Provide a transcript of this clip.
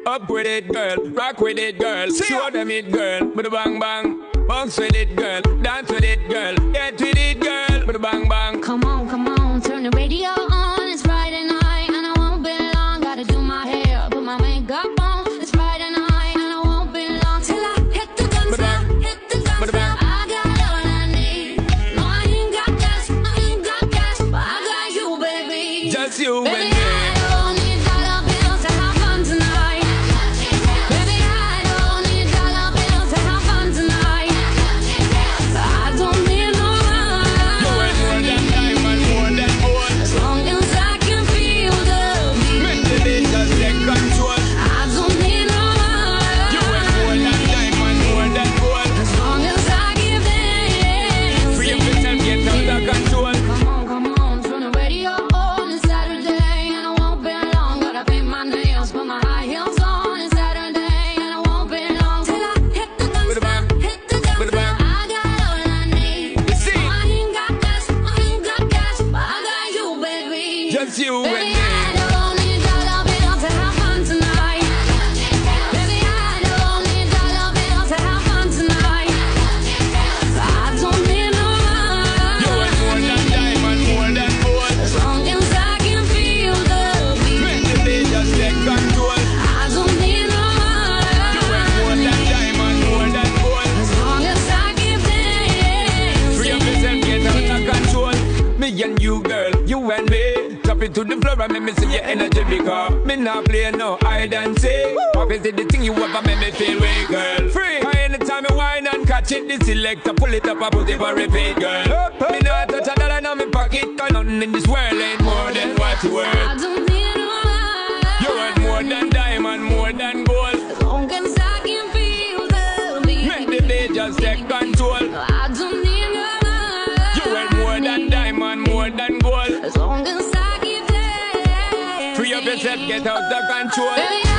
Up with it, girl. Rock with it, girl. Show them it, girl. With a bang bang. Bounce with it, girl. Dance with it, girl. Get with it, girl. With a bang bang. Come on, turn the radio on. It's Friday night and I won't be long. Gotta do my hair, put my makeup on. It's Friday night and I won't be long till I hit the guns now. Hit the guns now. I got all I need. No, I ain't got cash, but I got you, baby. Just you Baby, and me. I don't need dollar bills to have fun tonight. Baby, I don't need dollar bills to have fun tonight. I don't need no You ain't more than diamond, more than gold. as long as I can feel the beat. Mentally just take control. I don't need no You ain't more than diamond, more than gold. as long as I give in. Free yourself, get out of control. Come on, turn the radio on. It's Saturday and I won't be long. Gotta paint my nails, put my high heels on. It's Saturday and I won't be long till I hit the guns With a bang. now. Hit the guns With a bang. now. I got all I need. You see? No, I ain't got cash, but I got you, baby. Just you and Baby, me. I don't need dollar bills to have fun tonight. Baby, I don't need dollar bills to have fun tonight. I don't need no You ain't more than diamond, more than gold. as long as I can feel the beat. Mentally just take control. I don't need no You ain't more than diamond, more than gold. as long as I give in. Free yourself, get out of control. Me and you, girl, you and me. Drop it to the floor and make me see your energy because me not play no hide and seek. Obviously the thing you ever make me feel way, girl. Free. Anytime you whine and catch it, the selector pull it up and put it for repeat, girl. Me not touch a dollar in my pocket, cause nothing in this world ain't more than what you I worth. don't need no You worth more than diamond, more than gold. as long as I can feel the beat. Make the beat just take control. I don't need no You worth more than diamond, more than gold. as long as I give in. Free up yourself, get out of control. Baby,